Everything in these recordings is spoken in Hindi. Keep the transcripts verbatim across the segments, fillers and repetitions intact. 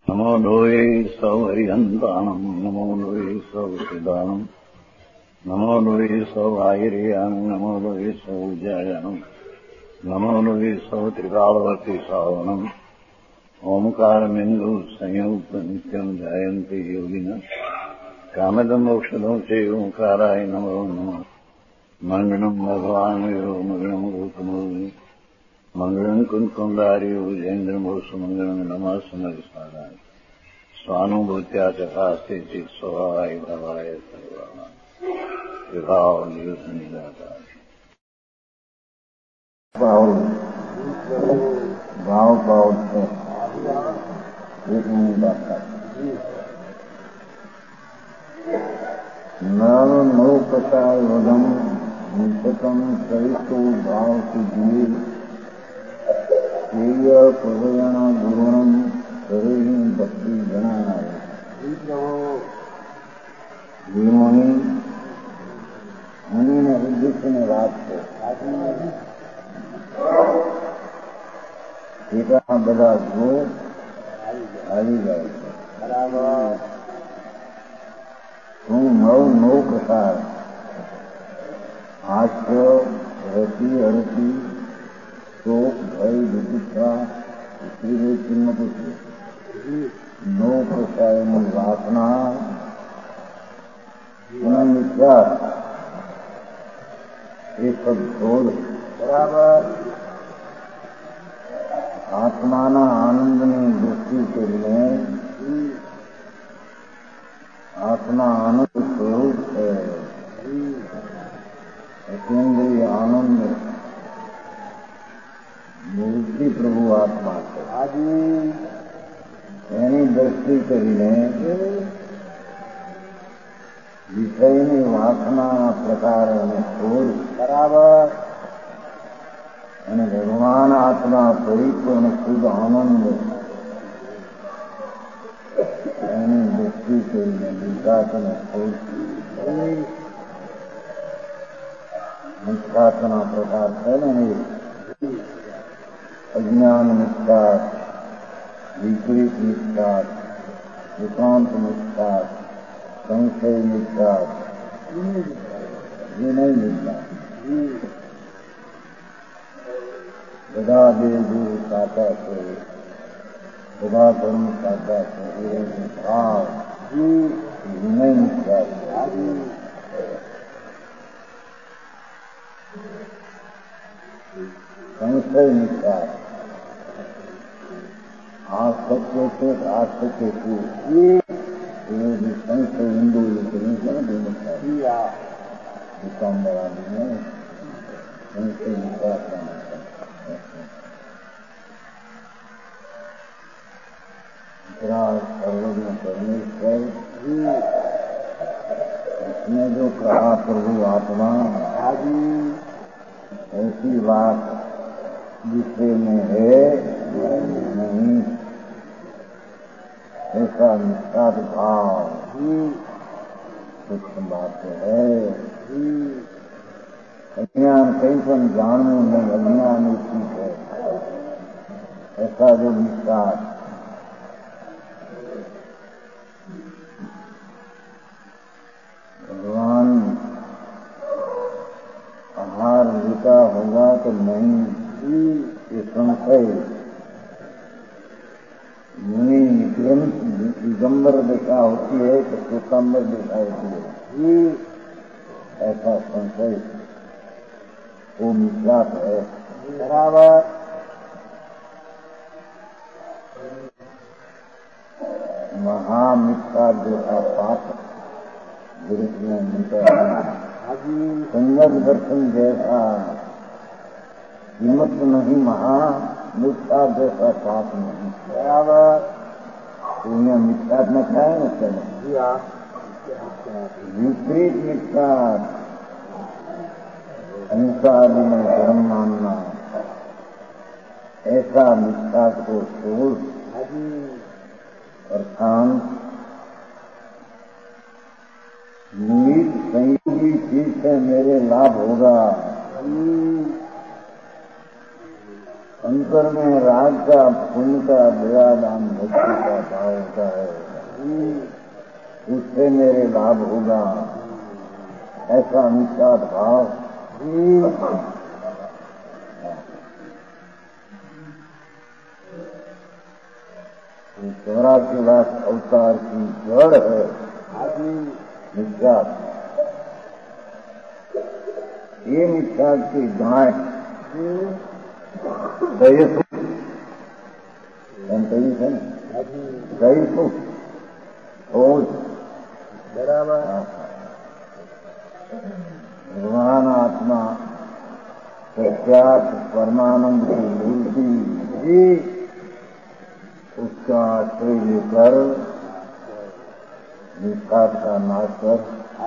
नमो लोये सौहरिहन्तानम् नमो लोये सौसिदानम् नमो लोये सौभागिर्यानम् नमो लोये सौजायानम् नमो लोये सौत्रिकालवर्ति सावनम् ओंकारमिन्दु संयुक्त नित्यम् ध्यायन्ति योगिनः कामदम् मोक्षदम् च ओंकाराय नमो नमः मङ्गलम् भगवान् वीरो मङ्गलम् गौतमोऽग्नि मङ्गलम् कुन्कुण्डार्यो जयेन्द्रमोऽस्तु मङ्गलम् नमः समरसाराय स्वानुभूत्या चकास्ते चित् स्वभावाय भवाय सर्वाणाम् विभाव नियुतनिदाता भाव भाव से एक मिनट आता नव नौ प्रसार वदम निकटम सहिष्णु भाव की दिए प्रवरण गुरुणम शरीर भक्ति जनाना गुरुओं मुनि उद्देश्य ने रात को एका बड़ा गो આવી જાય છે બરાબર હું નવ નવ પ્રસાર હાસ્ય રતિ હરતી शोक भय विचित्रा स्त्री चिन्ह कुछ नौ प्रसार में वासना विचार ये सब छोड़ बराबर आत्माना आनंद ने दृष्टि के लिए आत्मा आनंद स्वरूप है अतीन्द्रिय आनंद મૂર્તિ પ્રભુ આત્મા છે એની દ્રષ્ટિ કરીને વિષયની વાસના પ્રકારોને છોડ બરાબર અને ભગવાન આત્મા પરિપૂર્ણ શુદ્ધ આનંદ એની દ્રષ્ટિ કરીને વિકાસને છોડ નિષ્કાસના પ્રકાર છે ને अज्ञान निष्कार विपरीत निष्कार एकांत निष्कार संशय निष्कार ये नहीं मिलता बधा देव गुरु साता से बधा धर्म साता से भाव नहीं निष्कार संशय निष्कार आ सत्य से आ सत्य को संशय हिंदू दुकानदार आदमी संशय निष्कार सर्वज्ञ परमेश्वर इसने जो कहा प्रभु आत्मा ऐसी बात विषय में है नहीं ऐसा निष्ठात भाव सूक्ष्म बात है अज्ञान कहीं पर जानू नहीं अज्ञान ठीक है ऐसा जो निष्ठात भगवान आहार लिखा होगा तो नहीं ये संशय मुनि ग्रंथ दिगंबर दिशा होती है तो श्वेतांबर दिशा होती है ऐसा संशय वो मिथ्यात है बराबर महामिथ्या जैसा पाप गुरु में मिलता है संगत दर्शन जैसा हिम्मत नहीं महा मिथ्या जैसा पाप नहीं बराबर पुण्य मिथ्या न खाए न चले विपरीत मिथ्या हिंसा आदि में धर्म मानना ऐसा मिथ्या को छोड़ और शांत निमित संयोगी चीज से मेरे लाभ होगा अंतर में राग का, पुण्य का, दया, दान, भक्ति का भाव होता है, उससे मेरे लाभ होगा, ऐसा निष्ठात भाव चौरासी लाख अवतार की जड़ है निष्ठात। ये निष्ठात की गाय दयसु है ना, दयसु ओज बराबर। भगवान आत्मा सत्यात परमानंद की मूर्ति जी, उसका आश्रय लेकर निष्ठात का नाश कर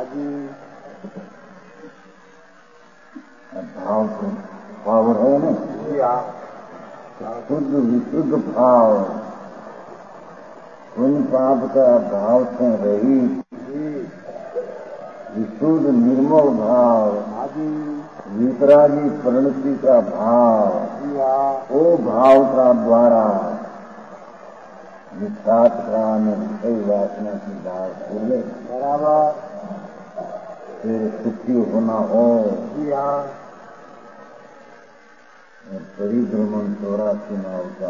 भाव को पावर है ना, शुद्ध विशुद्ध भाव, उन पाप का भाव से रही विशुद्ध निर्मल भाव, वितरागी परिणति का भाव, वो भाव का द्वारा निष्ठात का सही वासना की भाव पूरे बराबर फिर सुखी होना हो, परिभ्रमण चौरासी नाव का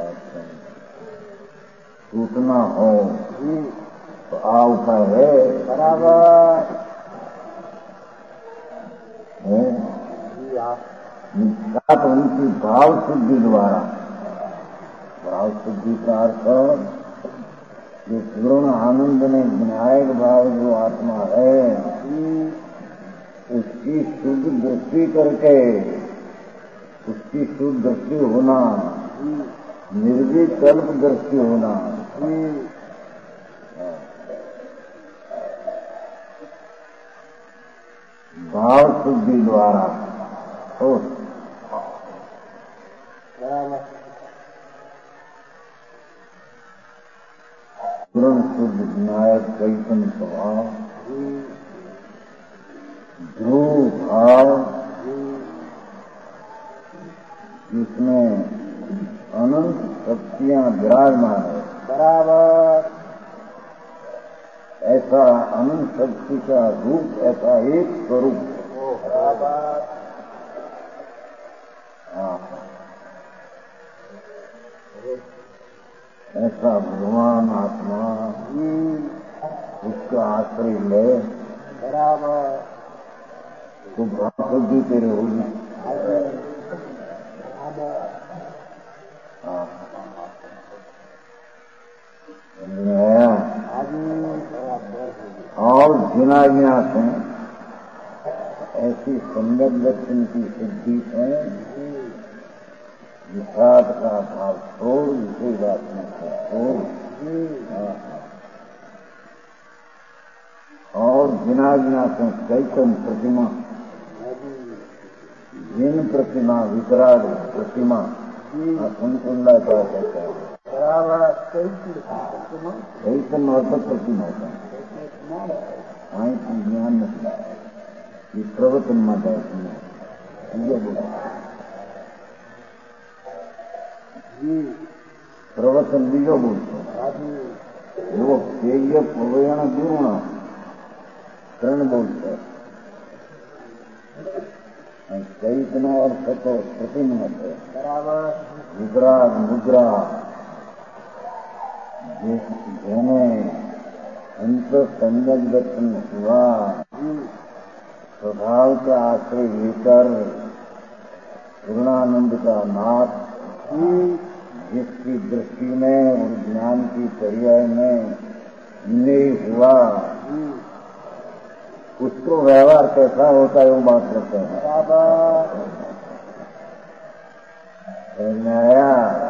टूटना हो तो आवता है बराबर है। निष्ठात उनकी भाव शुद्धि द्वारा, भाव शुद्धि का अर्थ जो पूर्ण आनंद में विनायक भाव जो आत्मा है, उसकी शुद्ध दृष्टि करके, उसकी शुद्ध दृष्टि होना, निर्विकल्प दृष्टि होना, भाव शुद्धि द्वारा हो पूर्ण शुद्ध विनायक चैतन्य स्वभाव, ध्रुव भाव, जिसमें अनंत शक्तियां विराजमान है बराबर, ऐसा अनंत शक्ति का रूप, ऐसा एक स्वरूप बराबर। ऐसा भगवान आत्मा उसका आश्रय ले बराबर, तो भाव शुद्धि तेरे होगी। और जिना जिना से ऐसी संगत दर्शन की सिद्धि है, विषाद का भाव छोड़, इसी बात में छोड़, और जिना जिना से चैतन्य प्रतिमा, जिन प्रतिमा, विकराल प्रतिमा, कुंडा का कहता है चैतन्य और प्रतिमा होता है, ज्ञान नहीं, ये प्रवचन माता है, प्रवचन बीजो बोलते वो पेय प्रवयण गुण कर्ण बोलते चैतना और सतो प्रतिमा है विग्राग मुद्रा, जेने अंत संयम दर्शन हुआ, स्वभाव का आश्रय लेकर पूर्णानंद का नाथ, जिसकी दृष्टि में और ज्ञान की पर्याय में नहीं हुआ, उसको व्यवहार कैसा होता है वो बात करते हैं। आया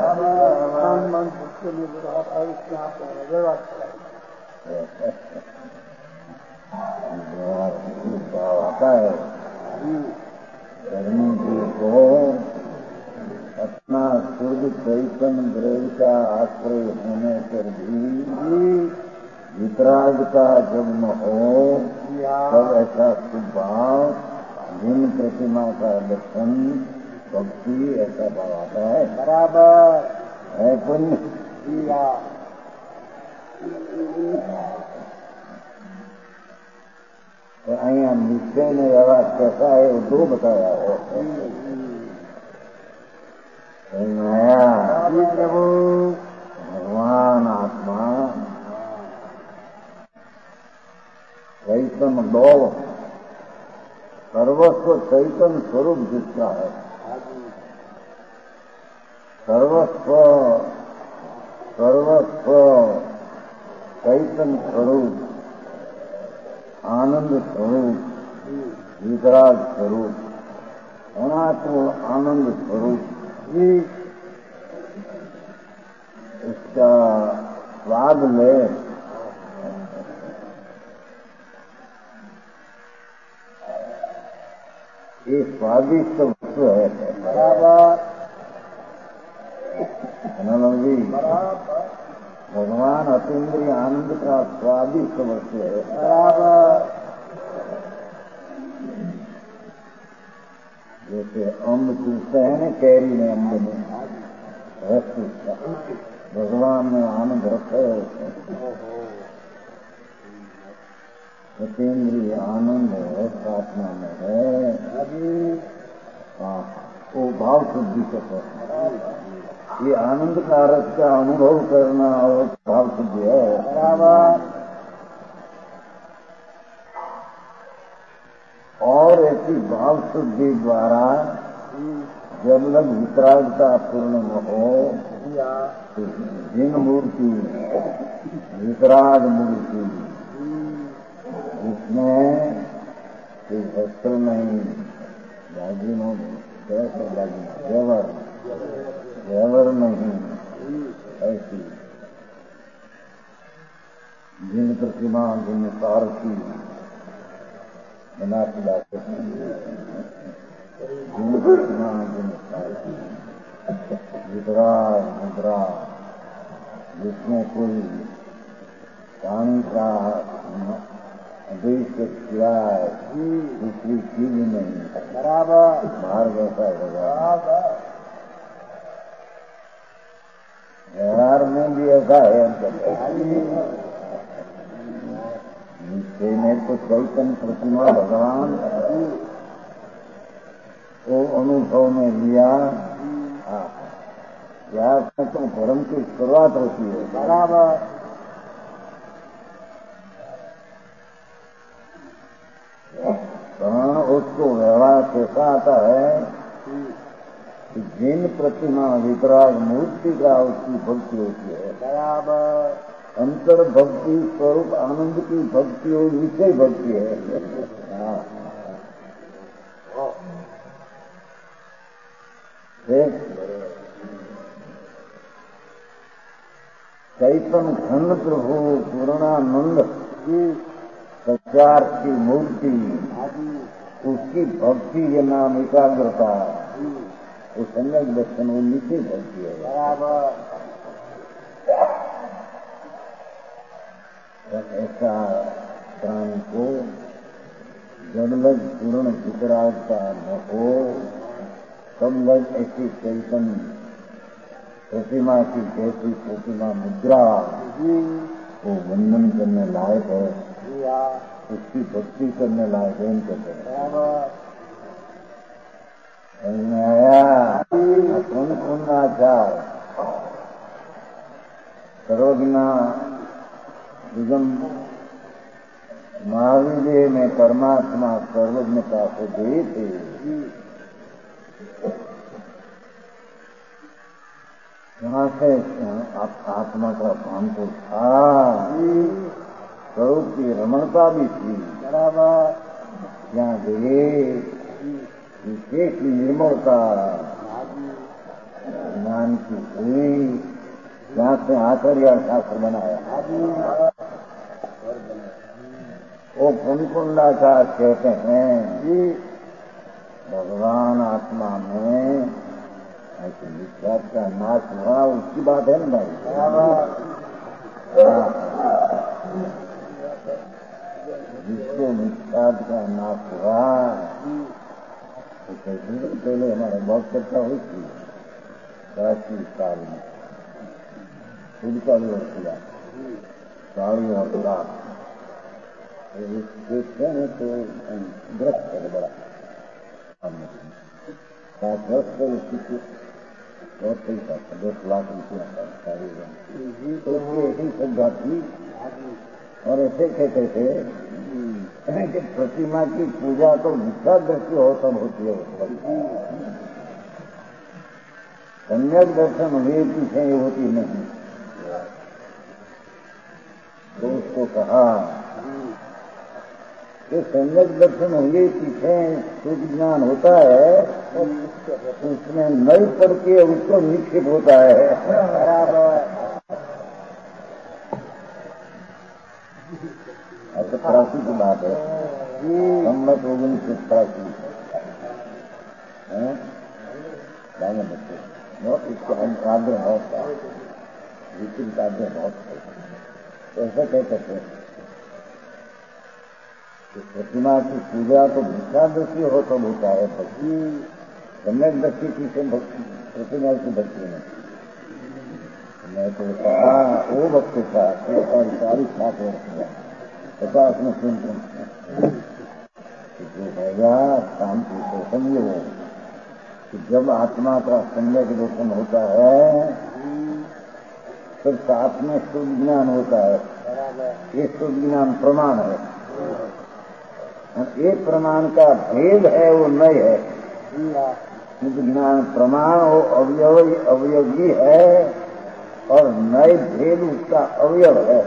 आता है धर्मी जी को अपना शुद्ध चैतन्य द्रव्य का आश्रय होने पर भी वितराग का जब न हो तब ऐसा सुभाव, जिन प्रतिमा का दर्शन भक्ति ऐसा भाव आता है। बराबर है पुण्य किया। तो अहियाँ निश्चय में व्यवहार कैसा है वो दो बताया है। प्रभु भगवान आत्मा चैतन्य दो सर्वस्व चैतन्य स्वरूप जिसका है, सर्वस्व सर्वस्व चैतन्य स्वरूप, आनंद स्वरूप, वितराग स्वरूप, अनात्म आनंद स्वरूप, उसका स्वाद ले। ये स्वादिष्ट वस्तु है। बराबर जी, भगवान अतीन्द्रिय आनंद का स्वादिष्ट वस्तु है। बराबर जैसे अम्ब चूसते हैं ना, कैरी में अम्ब में रस चूसता, भगवान में आनंद रखा है। अतीन्द्रिय आनंद है, प्रार्थना में है। हाँ, वो भाव शुद्धि से करना, ये आनंद का रस का अनुभव करना और भाव शुद्धि है। बराबर और ऐसी भाव शुद्धि द्वारा जब लग वितरागता पूर्ण न हो तो जिन मूर्ति वितराग मूर्ति जिसमें कोई वस्त्र नहीं, दागिनों कैसे दागिना जेवर जेवर नहीं, ऐसी जिन प्रतिमा जिन सारथी बना खिलाते हैं, जिन प्रतिमा जिन सारथी वितराग मुद्रा, जिसमें कोई पानी का आदेश किया है, दूसरी चीज नहीं। बराबर बाहर जैसा होगा, व्यवहार में भी ऐसा है। नीचे में तो चैतन्य प्रतिमा भगवान वो अनुभव में लिया। क्या तो धर्म की शुरुआत होती है। बराबर हाँ, उसको व्यवहार कैसा आता है कि जिन प्रतिमा वितराग मूर्ति का उसकी भक्ति होती है। बराबर अंतर भक्ति स्वरूप आनंद की भक्ति और विषय भक्ति है। चैतन्य घन प्रभु पूर्णानंद की सचार की मूर्ति, उसकी भक्ति के नाम एकाग्रता, वो सम्यक दर्शन वो नीचे भक्ति है। बराबर ऐसा प्राणी को जन्मज पूर्ण वितरागता न हो, तब लग ऐसी चैतन्य प्रतिमा की जैसी प्रतिमा मुद्रा वो वंदन करने लायक है, उसकी भक्ति करने लायक है। समझ आया? कौन कौन आचार सर्वज्ञा निगम महावीर में परमात्मा सर्वज्ञता को दे थे। यहाँ से आप आत्मा का भान को था, स्वरूप की रमणता भी थी। बराबर यहाँ गए विशेष निर्मलता ज्ञान की हुई, यहाँ से आचार्य शास्त्र बनाया। वो कुंकुंडाचार कहते हैं कि भगवान आत्मा में ऐसे विश्वास का नाश हुआ, उसकी बात है ना भाई। जिसको विश्वास का नाश हुआ तो पहले हमारा बहुत चर्चा हुई थी प्राचीन काल में खुद का भी और किया साड़ी और गुलाब देखते हैं तो ग्रस्त है बड़ा सात वर्ष पर उसकी बहुत पैसा था, दस लाख रुपया था साड़ी में। तो उसकी ऐसी श्रद्धा थी और ऐसे कहते थे कि प्रतिमा की पूजा तो मिथ्या दृष्टि हो तब होती है, सम्यक दर्शन हुए पीछे ये होती नहीं। तो उसको कहा कि सम्यक दर्शन हुए पीछे शुद्ध ज्ञान होता है, उसमें नई पड़ के उसको निक्षिप होता है। ऐसे प्राची की बात है, सम्मत ओगन से प्राची है बच्चे बहुत इसके काव्य बहुत था, विचित्र काव्य बहुत था। तो ऐसा कह सकते हैं कि प्रतिमा की पूजा तो मिथ्या दृष्टि हो तब होता है, भक्ति सम्यक दृष्टि की से प्रतिमा की भक्ति में। मैं तो कहा वो भक्ति था चालीस सात वर्ष हुआ पचास में सुन जो होगा शांति से समझो कि जब आत्मा का सम्यक दर्शन होता है फिर साथ में शुद्ध ज्ञान होता है। ये शुद्ध ज्ञान प्रमाण है और एक प्रमाण का भेद है वो नय है। शुद्ध ज्ञान प्रमाण वो अवयव अवयवी है और नए भेद उसका अवयव है।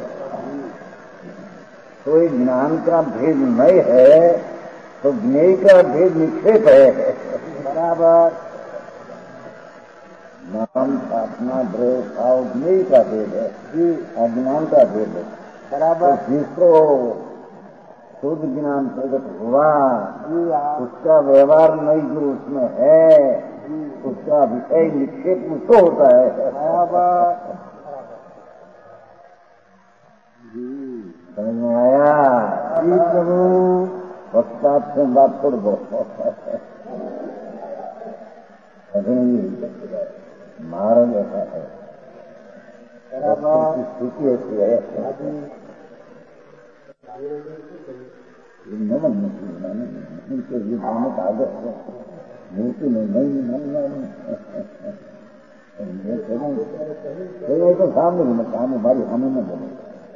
तो ज्ञान का भेद नय है तो ज्ञेय का भेद निक्षेप है। बराबर नाम स्थापना द्रव्य भाव ज्ञेय का भेद है, अज्ञान का भेद है। बराबर तो जिसको शुद्ध ज्ञान प्रकट हुआ उसका व्यवहार नहीं जो उसमें है उसका विषय निक्षेप उसको होता है। बराबर समझ में आया? जी प्रभु पश्चात से बात कर दो मारन ऐसा है स्थिति ऐसी है नमन नहीं ये दोनों का आदत है मूर्ति में नहीं नहीं नहीं तो सामने भी मैं काम हमारी हमें न बोले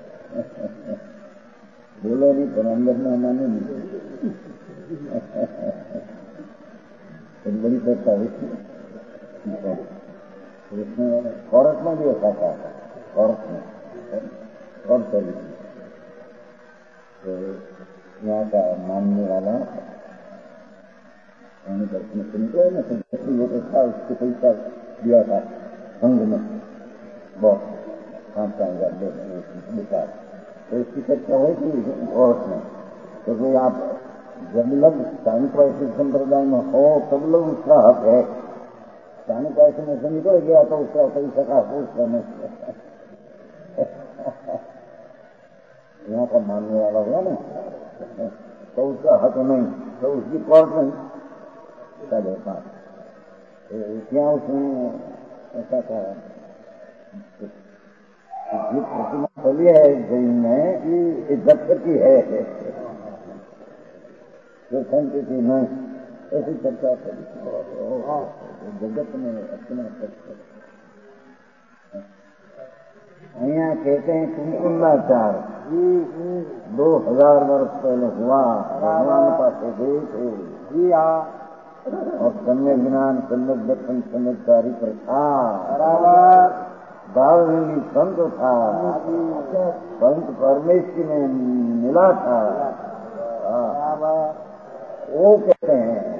बोलो नहीं पर अंदर में माने नहीं एक बड़ी चर्चा हुई उसमें औरत में भी ऐसा था औरत में और चली तो यहाँ का मानने वाला दर्शन से निकला ना तो था उसको पैसा दिया था संघ में बहुत पाँच पाँच हजार बेकार। तो इसकी चर्चा हुई थी औरत में तो कोई आप जब लोग स्थानिक वैश्विक संप्रदाय में हो तब लोग उसका हक है। स्थानिक वैश्य में से निकल गया तो उसका पैसा का हो करने यहाँ का मानने वाला हुआ ना तो उसका हक नहीं तो उसकी कोर्ट नहीं चले बात क्या उसमें ऐसा था ये प्रतिमा खोली है जैन में ये दत्त की है जो संस्कृति में ऐसी चर्चा करी जगत में अपना यहाँ कहते हैं कुंकुंडाचार दो हजार वर्ष पहले हुआ भगवान पास गए थे और सम्यक ज्ञान सम्यक दर्शन सम्यककारी प्रथा दार्शनिक संत था संत परमेश्वर में मिला था। वो कहते हैं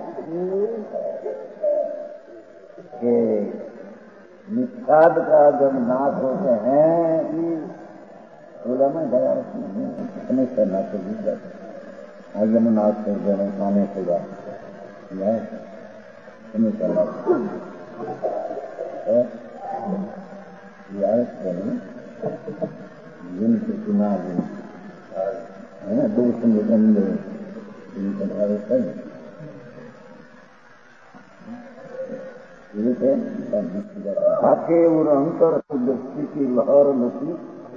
कि निषाद का जब नाश होते हैं बोला मैं गया उसमें करना चाहिए आगे में नाश कर देना खाने से बात नहीं करना जिन से चुना है ना दो संगठन में जाके और अंतर दृष्टि की लहर लती,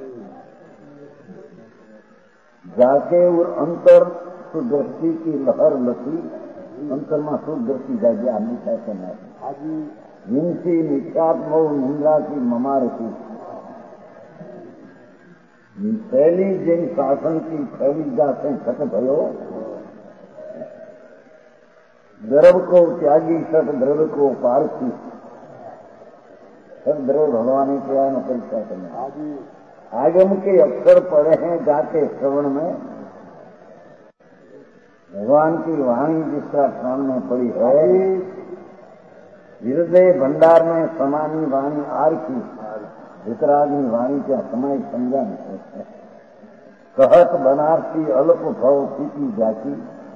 जाके और अंतर दृष्टि की लहर लती, अंतर में शुद्ध दृष्टि जाएगी आदमी कहते नहीं। जिनसी नित्यात्म मुंद्रा की ममारती पहली जिन शासन की पहली जाते खत भयो, द्रव को त्यागी सत द्रव्य को पारसी, सब द्रव्य भगवान के आए न परीक्षा करना। आगम के अक्षर पड़े हैं जाके श्रवण में, भगवान की वाणी जिसका सामने पड़ी है, हृदय भंडार में समानी वाणी आर की, वितरागी वाणी क्या समय समझा नहीं। कहत बनारसी अल्प भव थी जाकी,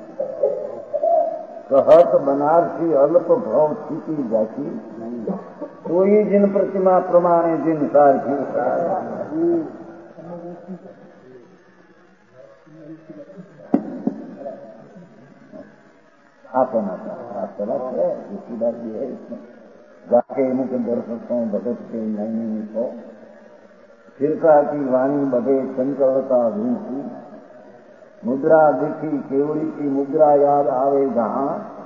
कहत बनारसी अल्प भव थी जाकी, कोई जिन प्रतिमा प्रमाणे जिन सार की। आपन आता है इसी बात ये है, इसमें जाके इनके दर्शकों भगत के नहीं को फिरका की वाणी बढ़े चंचलता भूसी, मुद्रा दिखी केवड़ी की मुद्रा याद आवे जहां,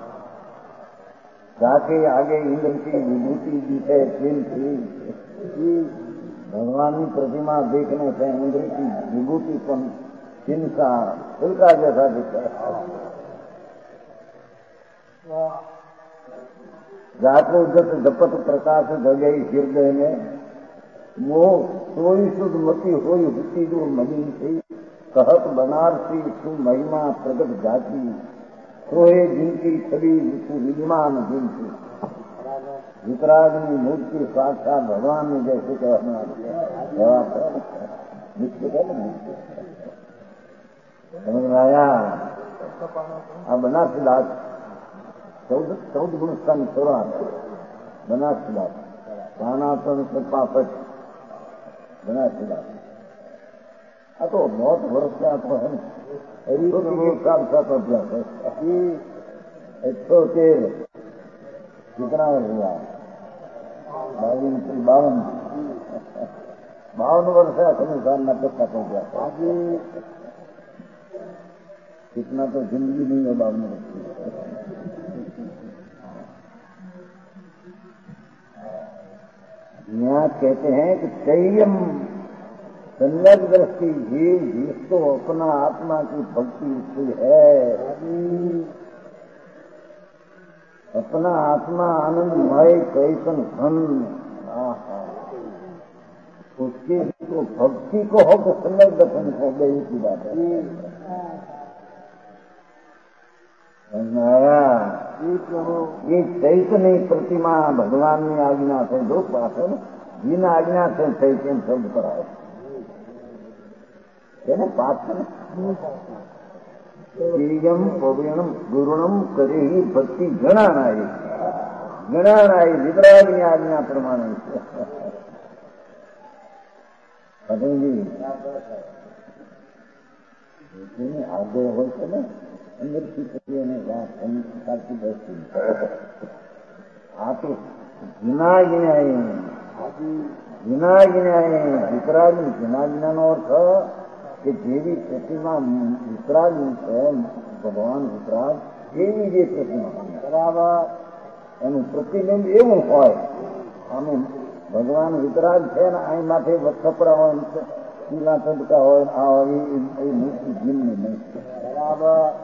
जाके आगे इंद्र की विभूति दिखे चिन थी। भगवान की प्रतिमा देखने से इंद्र की विभूति पर चिन्ह का फिरका जैसा दिखे। जाको जस जपत प्रकाश जगई हृदय में, मोह सोई शुद्ध मति होई हुती जो मलिन थी, कहत बनारसी सु महिमा प्रगट जाती, सोहे जिनकी छवि विद्यमान जिन थी। वितरागनी मूर्ति साक्षात भगवान ने जैसे कहना निश्चित है ना, समझ में आया। अब बनारसीदास चौदह चौदह गुण का निचोड़ा बनारसीदास, पानापन से पापट बनारसीदास। अब तो बहुत वर्ष का तो है साथ साथ अभ्यास है। एक सौ तेरह कितना हुआ? बावन बावन बावन वर्ष है अनुसार नब्बे का हो गया। कितना तो जिंदगी नहीं है बावन वर्ष। यहाँ कहते हैं कि संयम संयम दृष्टि जीव जिसको अपना आत्मा की भक्ति हुई है, अपना आत्मा आनंदमय कैसन धन, उसके तो भक्ति को हो तो संयम दर्शन हो गई की बात है। आया ये चैतन्य प्रतिमा भगवान ने आज्ञा से दो पास है, बिना आज्ञा से चैतन्य शब्द पर आए है पाठ है। प्रियम पविणम गुरुणम करे ही भक्ति गणानाई गणानाई वितरागी आज्ञा प्रमाण पतंगी आगे हो ना अंदर की प्रक्रिया ने संस्कार की दृष्टि आप गिना गिनाए गिना गिनाए वितरागी गिना गिनानो अर्थ कि जेवी प्रतिमा वितरागी है भगवान वितराग एवी जे प्रतिमा बराबर एनु प्रतिबिंब एवं होय। आमे भगवान वितराग है ना आई माथे कपड़ा होय पीला चंदका होय आ ए मूर्ति जिन में नहीं बराबर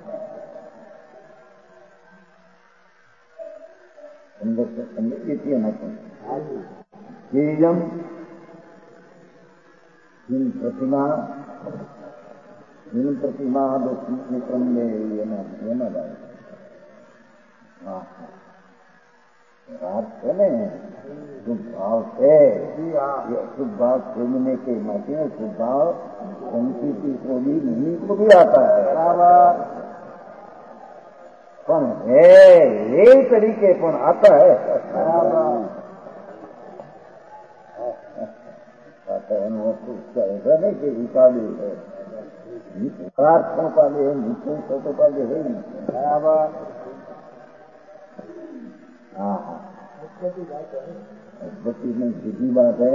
जीजम जिन प्रतिमा जिन प्रतिमा क्रम में ये ना ये ना बात है न शुभ भाव से शुभ भाव खोलने के माध्यम शुभ भाव संस्कृति को भी नहीं को भी आता है पण है ये तरीके पण आता है ऐसा नहीं कि उपाधि है उपाधि है नीचे उपाधि है बराबर। हाँ हाँ बच्ची में सीधी बात है।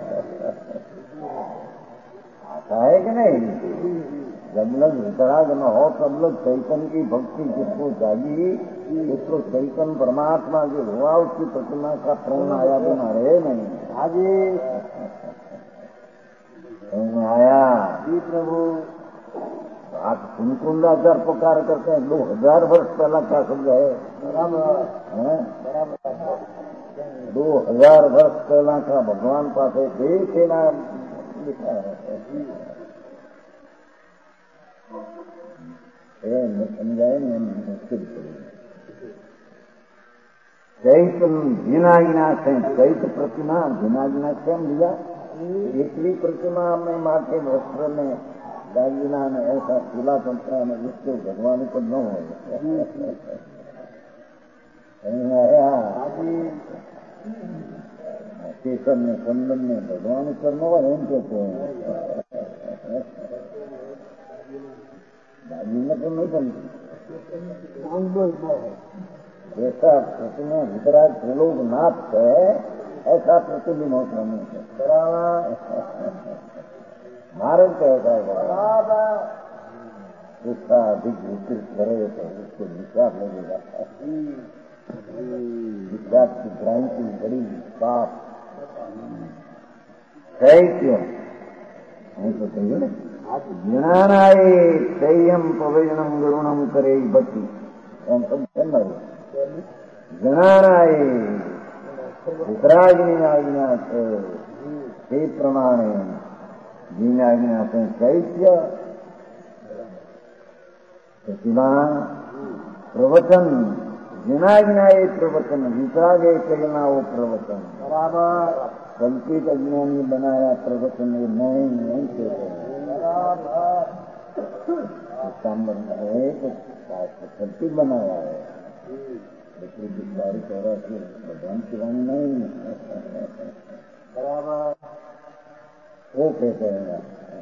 आता है कि नहीं? जब लोग वितराग न हो तब लोग चैतन्य की भक्ति जिसको जागी, उसको चैतन्य परमात्मा जो हुआ उसकी प्रतिमा का प्रेम आया बिना रहे नहीं। आगे आया जी प्रभु। आप कुंकुंदाचार पुकार करते हैं, दो हजार वर्ष पहला क्या शब्द है? बराबर बराबर दो हजार वर्ष पहला का भगवान पास देश के नाम लिखा है। समझाए मुश्किल चैत गिना गिना से चैत प्रतिमा गिना गिना क्यों दिया? एकली प्रतिमा में माथे वस्त्र में दागिना ने ऐसा खुला चलता है जिसको भगवान को न हो। केसर में चंदन में भगवान करना हो एम कहते हैं। दागिना तो नहीं बनती जैसा प्रतिमा वितराग त्रिलोक नाथ है ऐसा प्रतिबिंब होता नहीं। भारत कैसा है जिसका अधिक विस्तृत करे तो उसको विचार लगेगा। विचार की भ्रांति बड़ी पाप है क्यों नहीं तो कहिए ना। ज्ञानाय तेयम पवजनम गरुणम करे बत्ती ज्ञानाय वितरागिनी आज्ञा से प्रमाणे जीनाज्ञा से चैत्य प्रतिमा प्रवचन जिनाज्ञा ये प्रवचन वितरागे करना वो प्रवचन बराबर कल्पित अज्ञानी बनाया प्रवचन ये नहीं नहीं कहते कल्पित बनाया है भगवान की वाणी नहीं बराबर वो कहते हैं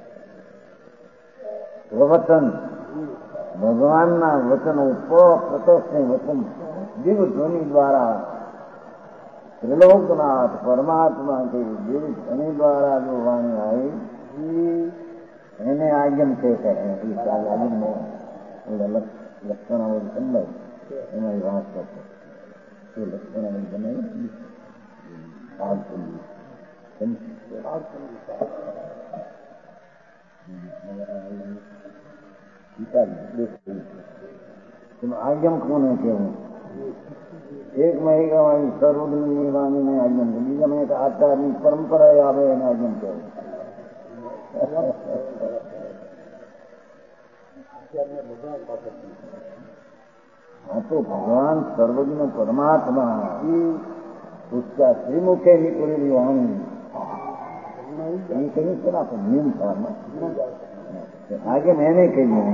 प्रवचन भगवान ना वचन प्रत्यक्ष वचन दिव्य ध्वनि द्वारा त्रिलोकनाथ परमात्मा के दिव्य ध्वनि द्वारा जो वाणी आई इन्हें आज्ञम कहते हैं। इस आज्ञम में लक्षण संभव हमारी बात करते तो लक्षण बने तुम आज्ञम कौन है क्यों? एक महीना वाणी सर्वदिनी वाणी में आज्ञम बीजा में आचार्य परंपरा याद है आज्ञम क्यों? हाँ तो भगवान सर्वज्ञ परमात्मा उसका श्रीमुखे निकली वाणी कहीं सुना तो नियम था ना आगे मैंने कही नहीं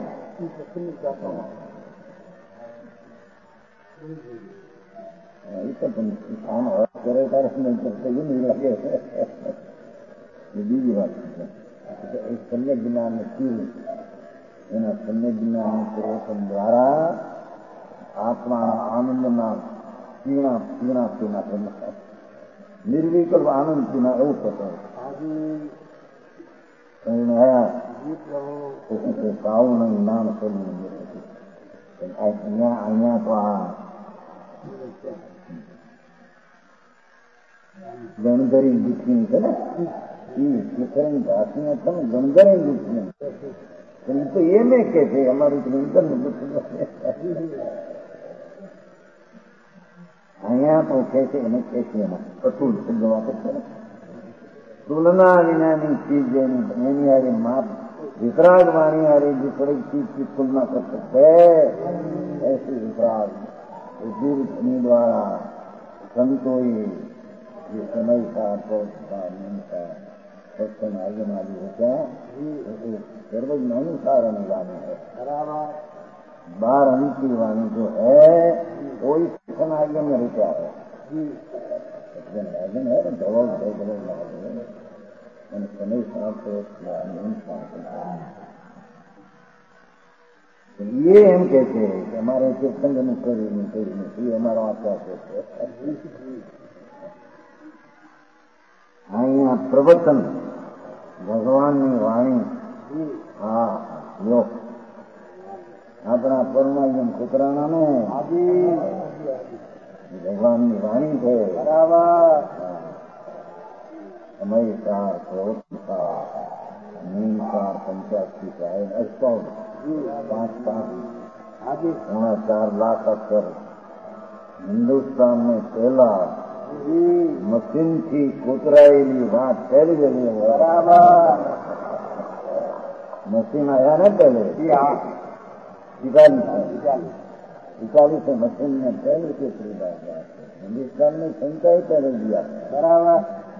किसान और करे नहीं करते ही नहीं लगे। ये बीजी बात एक सम्यक ज्ञान में क्यों सम्यक ज्ञान प्रवचन द्वारा आत्मा आनंद ना पीना पीना पीना करना निर्विकल्प आनंद पीना એવું થતો કઈ આયા તો કાવું નામ છોડી અહીંયા અહીંયા તો આ ગણધરી દુખી છે ને એ શિખરની ભાષીને તમે ગણધરી દુખી તો એ મેં કે છે અમારું નિંદન અહીંયા તો કે છે એને કે છે એમાં કટુલ શબ્દ વાપરશે ને तुलना विनानी चीज एनी हारी माप वितराग वाणी हारी दूसरे चीज की तुलना कर सकते ऐसी वितराग उद्योग द्वारा संतोई ये समय का पौष का मन का सत्सन आगे आदि होता है सर्वज्ञ अनुसार अनुवाणी है। बार अंत की वाणी जो है वही शिक्षण आगे में रहता है आगे है दवा दवा and समय समाप्त ये એમ કે છે કે અમારે તીર્થંકરનું કર્યું નહીં કર્યું નથી, એ અમારો આચાર છે. અહીંયા પ્રવચન ભગવાનની વાણી, હા લો આપણા પરમાયમ કુતરાણાને ભગવાનની વાણી છે. બરાબર. સમયકાર પ્રવચનકાર નીમકાર પંચ્યાસી સાહેબ અષ્ટાવ પાંચ પાંચ પોણા ચાર લાખ અક્ષર હિન્દુસ્તાન ને પહેલા મશીન થી કોતરાયેલી વાત ફેરી ગયેલી. બરાબર. મશીન આયા ને પહેલે इकालीस से मशीन में पहले के शुरू बात है. हिंदुस्तान में संख्या ही पहले दिया. बराबर.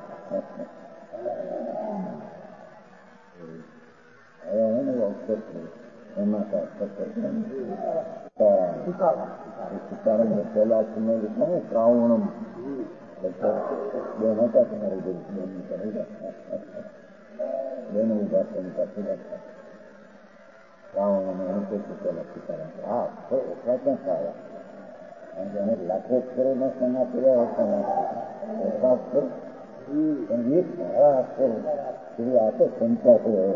है ना वो अवसर एमा का सितारा में पहला समय लिखा है श्रावणम. दोनों का तुम्हारे गुरु करेगा दोनों बात उनका पूरा શ્રાવણ અનુકૂળ ચૂકેલા સીતારામ. હા તો એટલા ક્યાં સારા, કારણ કે એને લાખો અક્ષરોનો સંગા કર્યા હતા પણ એક સારા અક્ષર શ્રી આ તો સંતા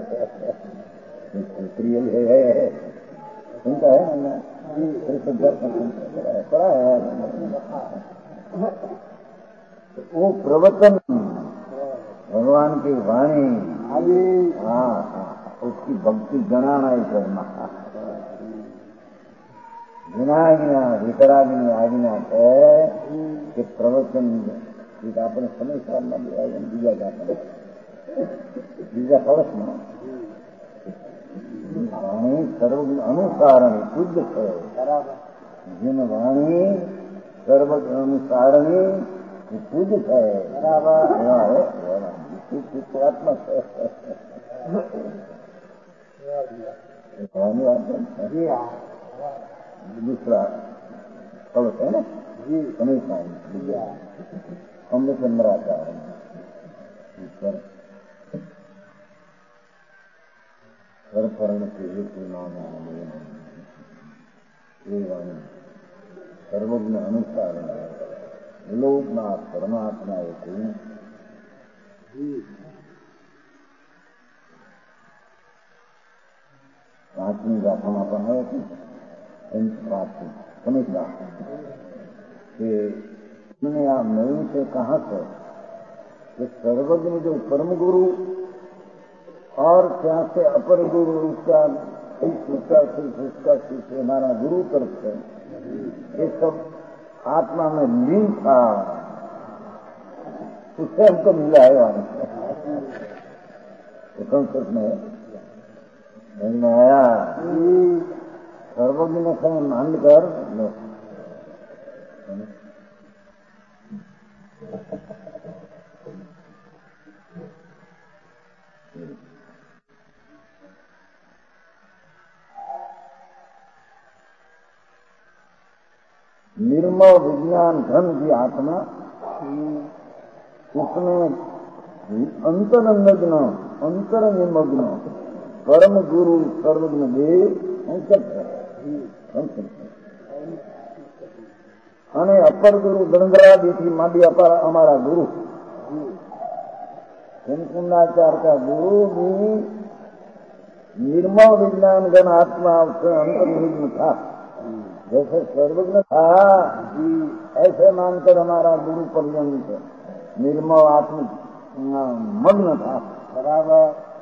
प्रियल है सुनता है ना पढ़ा है. वो प्रवचन भगवान की वाणी, हाँ उसकी भक्ति गणाना ही करना. विनाज्ञा वितराग्नि आज्ञा है कि प्रवचन આપણે સમયસારમાં બીજા ગાતા બીજા ફળસમાં વાણી સર્વ અનુસારણી શુદ્ધ છે. જેમ વાણી સર્વ અનુસારણી શુદ્ધ છે. આત્મા છે. दूसरा फल है ना हमेशा हमने चंद्रा का ऊपर सर्वर्ण के हेतु नाम सर्वज्ञ अनुसार लोकनाथ परमात्मा एक प्राचीन गाथाમાં પણ આવે છે प्राचीन समझना कि तुमने आप नहीं से कहा से कि सर्वज्ञ जो परम गुरु और क्या से अपर गुरु उसका उसका उसका से हमारा गुरु तरफ से ये सब आत्मा में लीन था. उससे हमको मिला है वहां संस्कृत में में आया सर्वज्ञ ने कहीं मान कर निर्मल विज्ञान धन की आत्मा उसमें अंतरंगज्ञ अंतर निमग्न परम गुरु सर्वज्ञ देव અને અપર ગુરુ ગણગરાદિથી માંડી અપાર અમારા ગુરુ कुंकुंडाचार्य का गुरु भी निर्मल विज्ञान गण आत्मा उससे अंतर्निहित था. जैसे सर्वज्ञ था ऐसे मानकर हमारा गुरु पर्यंत निर्मल आत्म मग्न था. बराबर.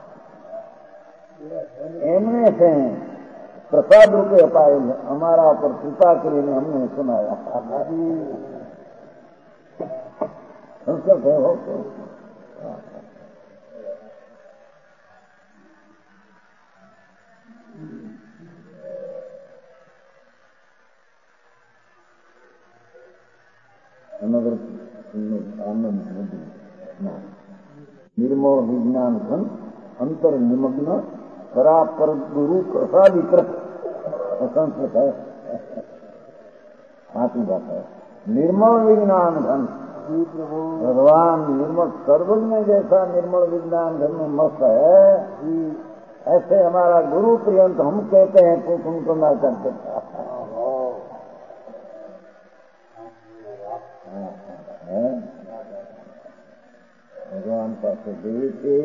एमने से प्रसाद रूपे अपाए हमारा पर कृपा કરીને हमने सुनाया. संस्कृत है हो तो निर्मल विज्ञान धन अंतर निमग्न परापर गुरु प्रसादिकृत संस्कृत है. आती बात है. निर्मल विज्ञान धन भगवान निर्मल सर्वज्ञ जैसा निर्मल विज्ञान धन में मस्त है ऐसे हमारा गुरु पर्यंत हम कहते हैं तो तुमको ना करते भगवान पास देते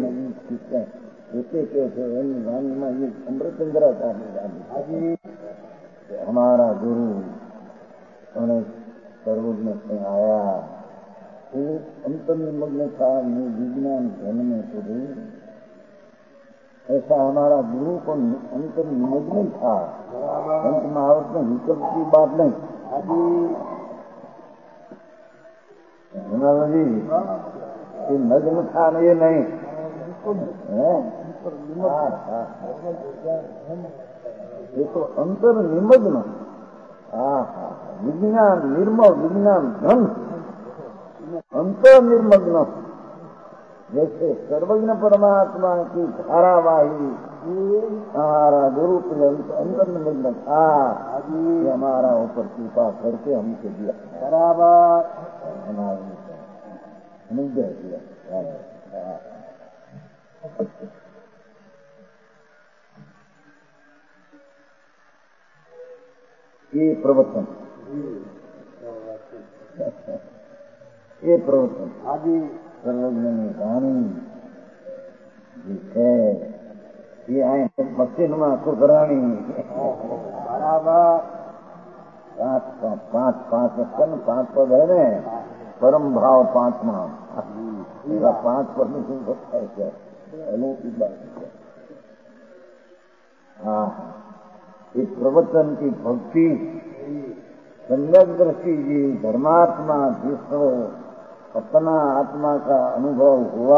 कहते कहते अमृत इंदिरा गांधी हमारा गुरु उन्हें सर्वज्ञ से आया वो अंतर निमग्न था विज्ञान धन में शुरू ऐसा हमारा गुरु को अंतर निमग्न था। अंत महावत में विकल्प की बात नहीं जी ये नग्न था ये नहीं ये तो अंतर निमग्न विज्ञान निर्मल विज्ञान धन अंतर निर्मग्न जैसे सर्वज्ञ परमात्मा की धारावाही हमारा गुरु पर्यंत अंतर निमग्न था ये हमारा ऊपर कृपा करके हमको दिया बराबर अनुग्रह किया। ये प्रवचन ये प्रवचन आदि सर्वज्ञ ने वाणी जी है ये आए मस्जिद में कुरानी बराबर पांच पांच पांच स्तन पांच पद है न परम भाव पांचवा पांच पद में सुन सकता है क्या अलौकिक बात है। हाँ इस प्रवचन की भक्ति सम्यक दृष्टि जी धर्मात्मा जिसको अपना आत्मा का अनुभव हुआ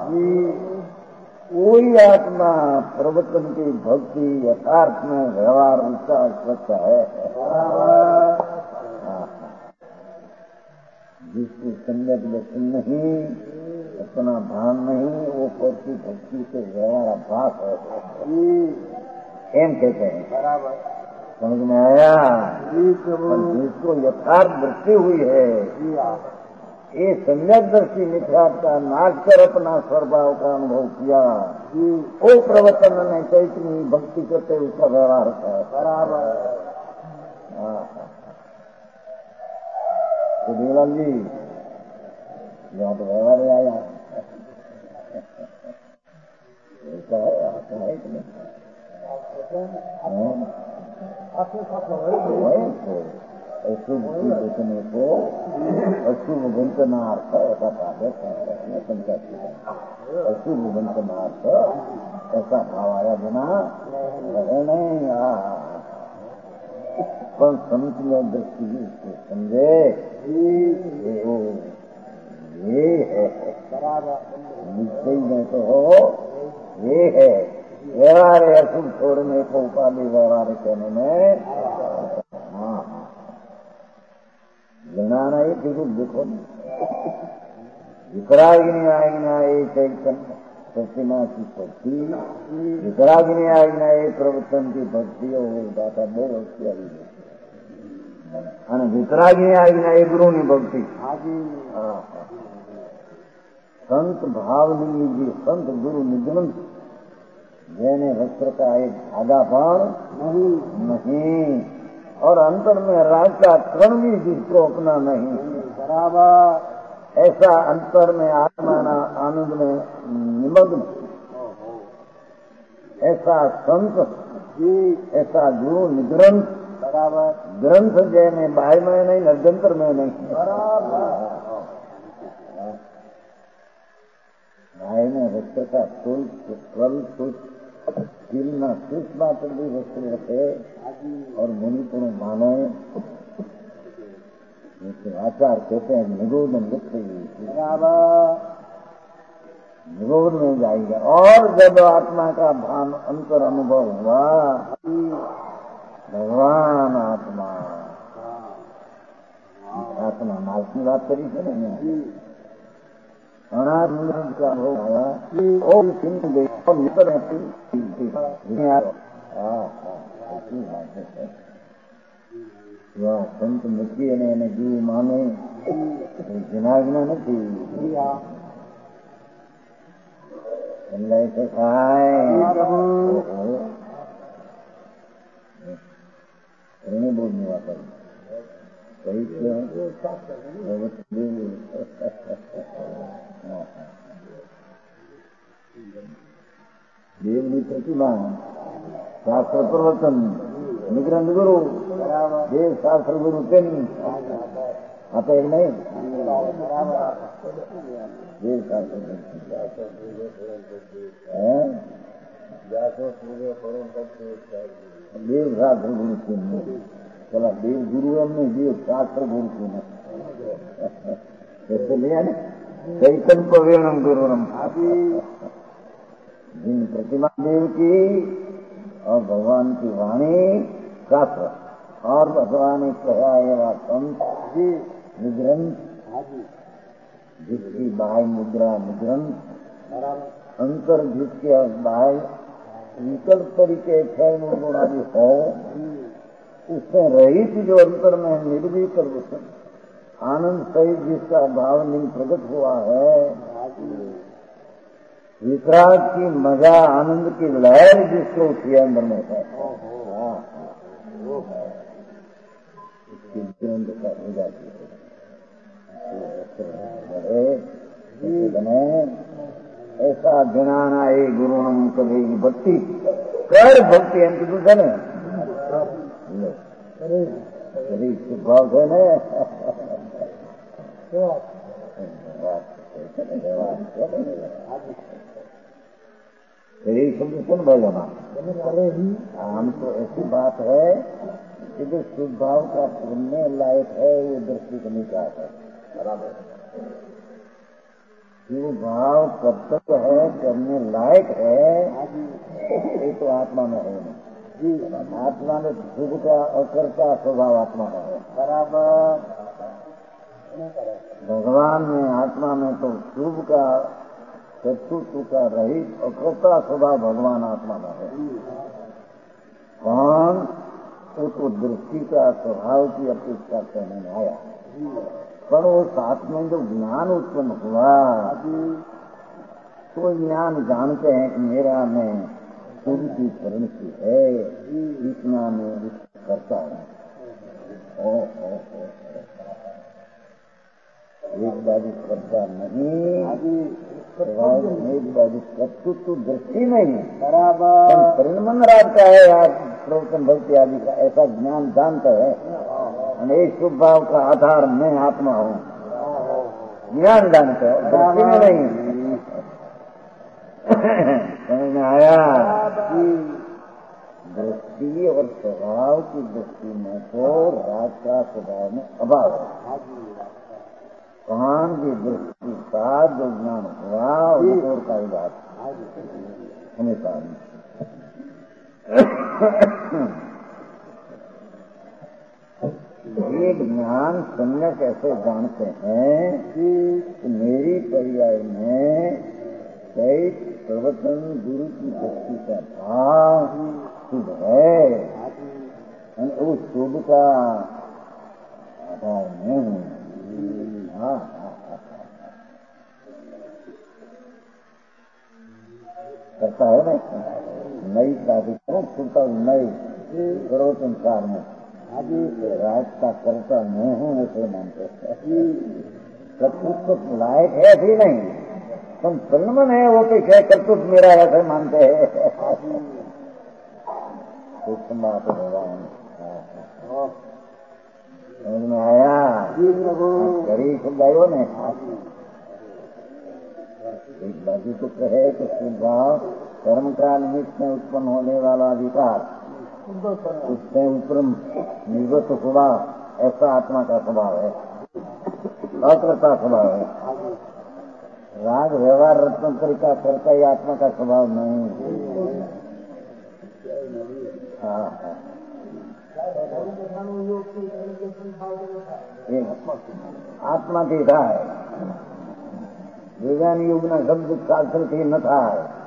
वही आत्मा प्रवचन की भक्ति यथार्थ में व्यवहार उसका सत्य है। जिसकी सम्यक दर्शन नहीं अपना भान नहीं वो पौती भक्ति से व्यवहार अभ्यास है एम कहते हैं बराबर समझ में आया। जिसको यथार्थ दृष्टि हुई है ये सम्यक दृष्टि मिथ्यात्व का नाश कर अपना स्वभाव का अनुभव किया वो प्रवचन ने चैतन्य भक्ति करते उसका व्यवहार था बराबर। तो देवाल जी यहाँ तो व्यवहार आया ऐसा है आता है कि नहीं अशुभ की बचने को अशुभ वंचनार्थ ऐसा कहा अशुभ वंचनार्थ ऐसा भाव आया बिना नहीं पर संत में दृष्टि उसको समझे ये है निश्चय में तो हो ये है व्यवहार अशुभ छोड़ने को उपाधि व्यवहार कहने में हाँ लेना नहीं बिल्कुल देखो विकराग्नि आज्ञा ये चैतन्य प्रतिमा की भक्ति विकराग्नि आज्ञा ये प्रवचन की भक्ति और दाता दो वस्तु आई અને વિતરાગની આજ્ઞા એ ગુરુની ભક્તિ સંત ભાવની જે સંત ગુરુ નિગ્રંથ જેને વસ્ત્ર का एक धागा पण नहीं नहीं और अंतर में राग का कण भी जिसको अपना नहीं बराबर ऐसा अंतर में आत्मा आनंद में निमग्न ऐसा संत ऐसा गुरु निग्रंथ बराबर ग्रंथ जय में बाह्य में नहीं नभ्यंतर में नहीं बराबर बाह्य में वस्त्र का शुल्क फल शुल्क गिरना शुल्क मात्र भी वस्त्र रखे और मुनि पुण माने आचार कहते हैं निगोद बराबर निगोद में जाएगा। और जब आत्मा का भान अंतर अनुभव हुआ भगवान आत्मा आत्मा माल की बात करी थी नहीं अनाथ का अनुभव आया और सिंह देखो निकल संत मुखी ने जीव माने जनाग्ना नहीं लय से खाए नहीं बोलने वाला सही क्यों देवनी प्रतिमा शास्त्र प्रवचन निग्रंथ गुरु देव शास्त्र गुरु के नहीं आता एक नहीं देव शास्त्र देव शास्त्र गुरु के नहीं चला देव गुरु हम नहीं देव शास्त्र गुरु के नहीं ऐसे लिया ना चैतन पवेणम गुरुरम जिन प्रतिमा देव की और भगवान की वाणी शास्त्र और भगवान ने कहा एवं संत निग्रंथ जिसकी बाह्य मुद्रा निग्रंथ अंतर जिसके बाह्य विकल्प तरीके छह गुण आदि हो उससे रहित जो अंतर में निर्विकल्प आनंद सहित जिसका भाव नहीं प्रकट हुआ है वितराग की मजा आनंद की लहर जिसको उसके अंदर में है हो जाती है ऐसा ज्ञान आए गुरु नम कभी भक्ति कर भक्ति अंत दूसरे ने भाव है न यही शब्द सुन भाई जमा हम तो ऐसी बात है कि जो शुभ भाव का सुनने लायक है वो दृष्टि को नहीं चाहता बराबर शुभ भाव कब तक है करने लायक है ये तो आत्मा में है नहीं आत्मा में शुभ का अकर्ता स्वभाव आत्मा का है बराबर भगवान में आत्मा में तो शुभ का शत्रुत्व का रहित अकर्ता स्वभाव भगवान आत्मा का है कौन वो तो दृष्टि का स्वभाव की अपेक्षा करने में आया पर वो साथ में जो ज्ञान उत्पन्न हुआ तो ज्ञान जानते हैं कि मेरा में शुभ की परिणति है इतना में करता हूँ एक बाजू करता नहीं एक बाजू कर्तृत्व दृष्टि नहीं बराबर परिणमन राज का है आप प्रवचन भक्ति आदि का ऐसा ज्ञान जानता है एक शुभ भाव का आधार मैं आत्मा हूँ ज्ञान जानते हो दृष्टि में नहीं समझ में आया दृष्टि और स्वभाव की दृष्टि में तो राज का स्वभाव में अभाव है भगवान की दृष्टि का जो ज्ञान हुआ और का ही बात हमेशा ये ज्ञान संज्ञा कैसे जानते हैं कि मेरी पर्याय में कई प्रवचन गुरु की दृष्टि का भाव शुभ है उस शुभ का आधार में हूँ हाँ करता है ना नई शादी करो छूटा नई प्रवचन कार में राज का करता मैं हूँ ऐसे मानते कर्तृत्व लायक है भी नहीं तुम परिणमन है वो तो है कर्तृत्व मेरा ऐसे मानते हैं बात भगवान समझ में आया गरीब शब्द आयो ने एक बाजू तो कहे कि स्वभाव कर्म का निमित्त में उत्पन्न होने वाला अधिकार उससे ऊपर निवृत्त स्वभाव ऐसा आत्मा का स्वभाव है अकर्ता स्वभाव है राग व्यवहार रत्न तरीका करता ही आत्मा का स्वभाव नहीं हाँ हाँ आत्मा की था विज्ञान युग ना शब्द शास्त्र थी न था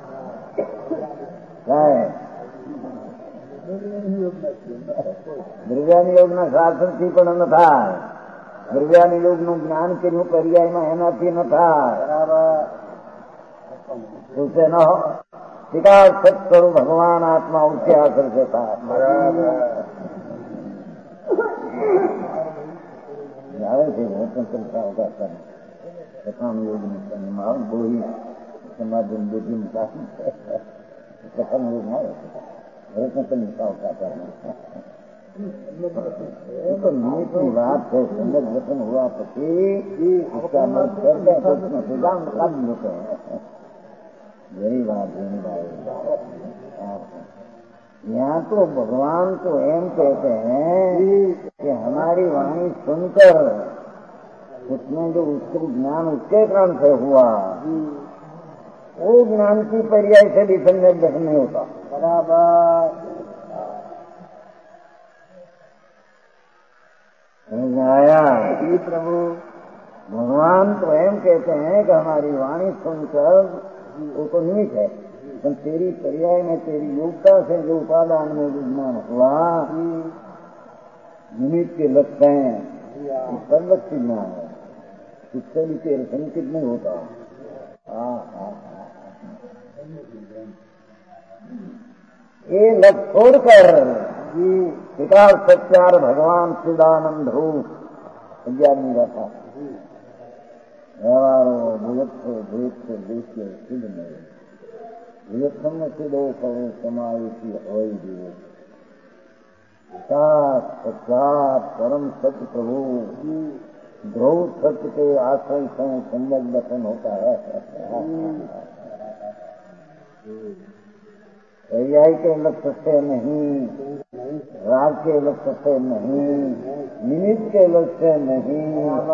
विज्ञान युग ना शास्त्र थी पण न था विज्ञान युग નું જ્ઞાન કર્યું પર્યાયમાં એનાથી ન થાય उससे न हो। शिकार सत्स्वरूप भगवान आत्मा उसके आकर से था। जावे थे स्वतंत्रता होगा करना प्रथम योग में माल बोही समाधि बुद्धि में प्रथम योग ना स्वतंत्रता होगा करना। तो नीति बात है। संगत वचन हुआ पति उसका मत करके प्रश्न सुधाम कब होते हैं। यही बात यही बात यहाँ तो भगवान तो एम कहते हैं कि हमारी वाणी सुनकर उसमें जो उसको ज्ञान उसके कारण से हुआ वो ज्ञान की पर्याय से भी सम्यक दर्शन नहीं होता। बराबर आया जी प्रभु। भगवान तो एम कहते हैं कि हमारी वाणी सुनकर वो तो निमित्त है, पर तेरी पर्याय में तेरी योग्यता से जो उपादान में विज्ञान हुआ निमित्त के लक्ष्य हैं सर्वस्व ज्ञान है। इससे भी तेरे संकित नहीं होता। ये लक्ष्य छोड़कर विकास सत्यार भगवान चिदानंद हो अज्ञानी रहता व्यवहारो विलक्ष देख देखिए सिद्ध नहीं विलक्षण सिद्धो करो समावेशी हो सत्यात परम सत्य प्रभु ध्रुव सत्य के आश्रय से सम्यक दर्शन होता है। पर्याय के लक्ष्य से नहीं, राग के लक्ष्य से नहीं, निमित्त के लक्ष्य से नहीं।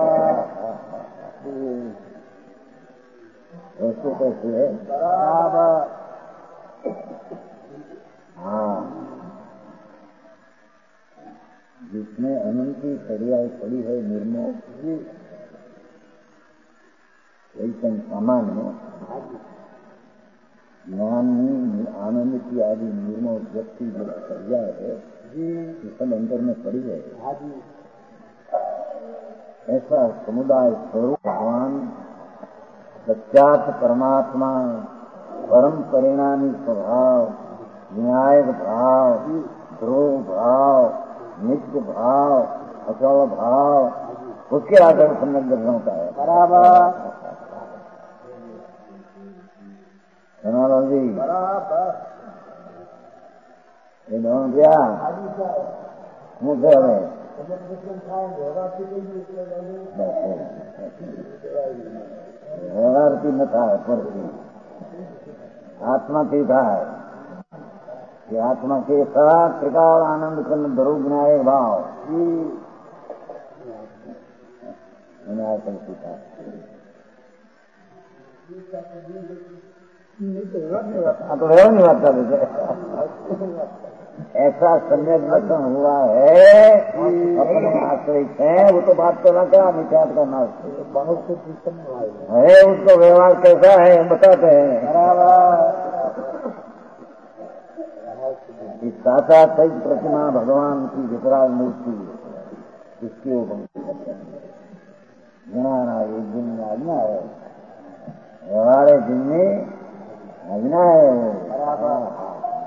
उसको कैसे है बराबर। हाँ जिसमें अनंत की पर्याय पड़ी है निर्मोह वही सामान्य ज्ञान आनंद की आदि निर्मोह व्यक्ति जो पर्याय है ये सब अंदर में पड़ी है। ऐसा समुदाय स्वरूप भगवान सत्यार्थ परमात्मा परम परिणामी स्वभाव न्याय भाव ध्रुव भाव नित्य भाव अचल भाव उसके आधार सम्यक दर्शन होता है। बराबर सुना जी दिया मुझे व्यवहार की न था पर आत्मा की था कि आत्मा के साथ त्रिकाल आनंद कर्ण ध्रुव न्याय भाव तो नहीं बात ऐसा सम्यक दर्शन हुआ है अपने आश्रय है। वो तो बात करना क्या निचात करना है उसको व्यवहार कैसा है हम बताते हैं। इस साता सहित प्रतिमा भगवान की विकराल मूर्ति इसकी वो पंक्ति करते हैं जना एक दिन में आज्ञा है व्यवहार दिन में आज्ञा है वो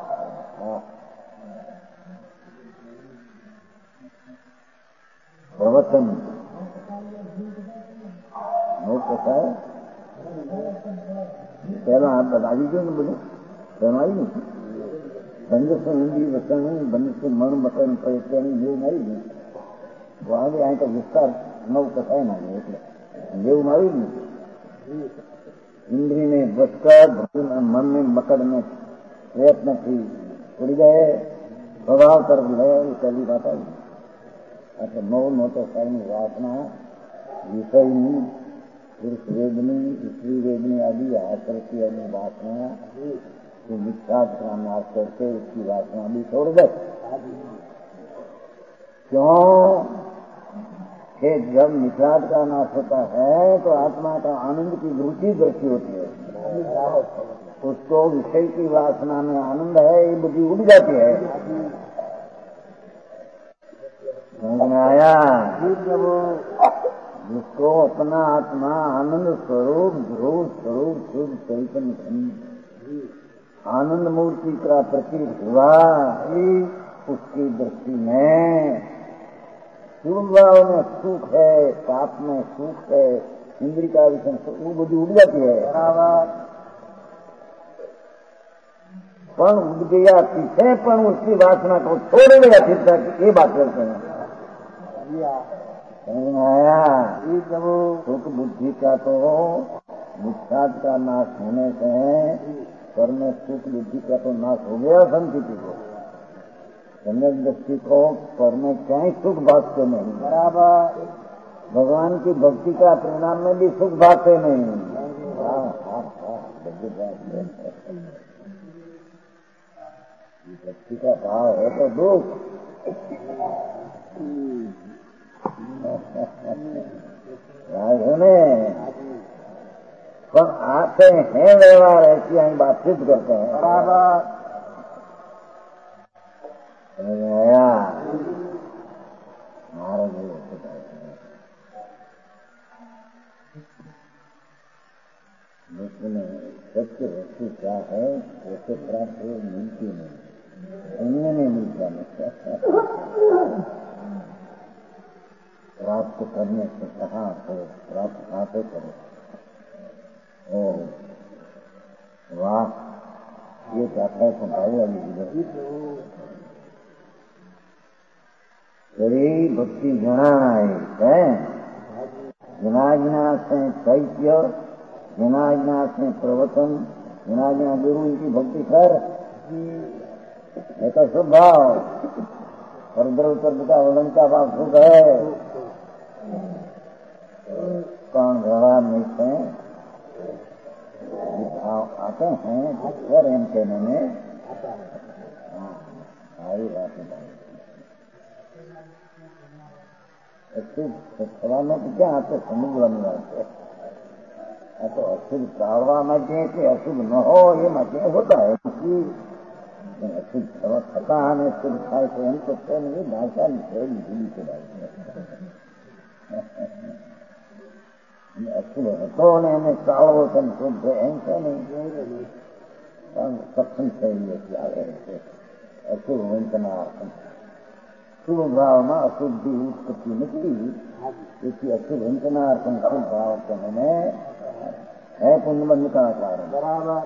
प्रवचन कैसा है पहला आप बता दीजिए ना बोले पहला ही नहीं बंद से हिंदी वचन बंद से मन वचन प्रयत्न ये नहीं वो आगे आए तो विस्तार नव कथा है ना ये मारी नहीं इंद्री में बसकर मन में मकड़ में प्रयत्न की उड़ गए प्रभाव कर गए पहली बात आई। अच्छा मौन हो तो साइन वासना विषयनी पुरुष वेदनी स्त्री वेदनी आदि आकर की अन्य वासना तो मिथ्या नाश करके उसकी वासना भी छोड़ दे। क्यों कि जब मिथ्या का नाश होता है तो आत्मा का आनंद की रुचि दृष्टि होती है। उसको विषय की वासना में आनंद है ये बुद्धि उड़ जाती है। समझ में आया जिसको अपना आत्मा आनंद स्वरूप ध्रुव स्वरूप शुद्ध चैतन्य आनंद मूर्ति का प्रतीक हुआ, उसकी दृष्टि में शुभभाव में सुख है, पाप में सुख है, इंद्रिय का विषय वो बधी उड़ जाती है। पण उड़ गया पीछे, पण उसकी वासना को छोड़ देगा फिर तक, ये बात करते हैं। समझ में आया? सुख बुद्धि का तो बुद्धाद का नाश होने से पर में सुख बुद्धि का तो नाश हो गया संस्कृति को। सम्यक दृष्टि को पर में कहीं सुख भागते नहीं, बराबर भगवान की भक्ति का परिणाम में भी सुख भागते नहीं। भक्ति का भाव है तो दुख राजने पर आते हैं व्यवहार ऐसी हम बातचीत करते हैं। बराबर समझ में आया? महाराज सत्य वस्तु क्या है वैसे प्राप्त मिलती नहीं, दुनिया में मिलता नहीं। प्राप्त करने से कहाँ हो, प्राप्त कहाँ से करो? ओ वाह, ये चाहता है तो भाई वाली शरीर भक्ति जनाना है, जना जना से चैत्य, जना जना से प्रवचन, जना जना गुरु की भक्ति कर, ऐसा स्वभाव और इधर उधर का वलन का भाव सुख है। कौन व्यवहार नहीं से भाव आते हैं घर एम कहने में सारी बात सवालों की क्या आते समुद्र नहीं आते, तो अशुभ ताड़वा मजे कि अशुभ न हो ये मजे होता है। अशुभ थका है शुभ खाए तो हम तो नहीं भाषा भूली के बारे अशुभ હતો ને એને ચાળવો છે શુદ્ધ એમ છે નહીં, સત્સંગ શૈલી આવે છે અશુભ વંચનાર્થમ। શુભ ભાવમાં અશુદ્ધિ ઉત્પત્તિ નથી, તેથી અશુભ વંચનાર્થમ શુભ ભાવ તેને है पुण्य बंध का कारण। बराबर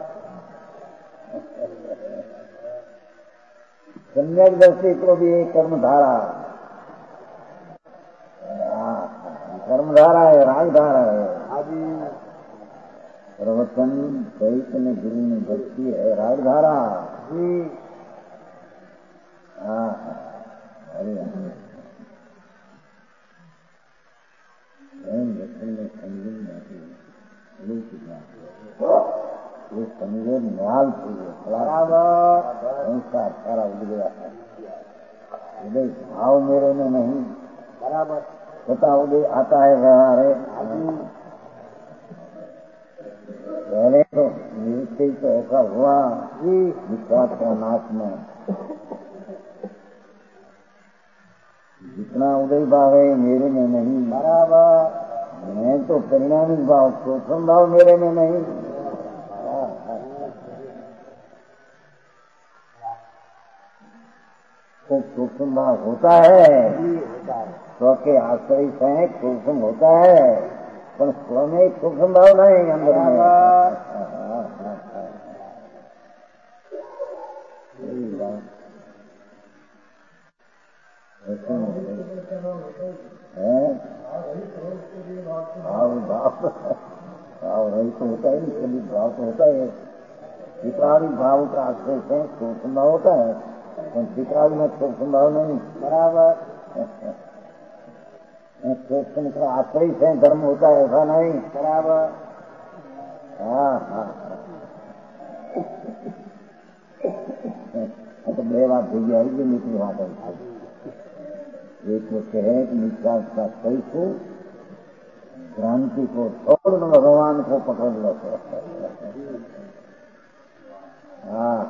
सम्यक दृष्टि को भी एक कर्मधारा, कर्मधारा है, राजधारा है। प्रवचन चैतन्य गुरु में भक्ति है, राजधारा जी। हाँ अरे ये कमजोर न्याल थी, संस्कार सारा उड़ गया है। उदय भाव मेरे में नहीं, बराबर होता उदय आता है व्यवहार है। पहले तो निश्चय तो ऐसा हुआ विश्वास का नाश में जितना उदय भाव है मेरे में नहीं, बराबर मैं तो परिणामिक भाव सूक्ष्म भाव मेरे में नहीं। तो सूक्ष्म भाव होता है, स्व के आश्रय से सूक्ष्म होता है, पर स्व में एक सूक्ष्म भाव नहीं अंदर में। भाव भाव भाव रही तो होता है, सभी भाव तो होता है। चित्रादि भाव का आश्रय से सूक्ष्म भाव होता है, चित्रादि में सूक्ष्म भाव नहीं। बराबर सूक्ष्म का आश्रय से धर्म होता है, ऐसा नहीं। बराबर हाँ हाँ तो बे बात થઈ ગઈ આવી ગઈ નીકળી વાત है। एक मुख्य है कि निश्वास का कैसे क्रांति को छोड़ दो, भगवान को पकड़ लो। हाँ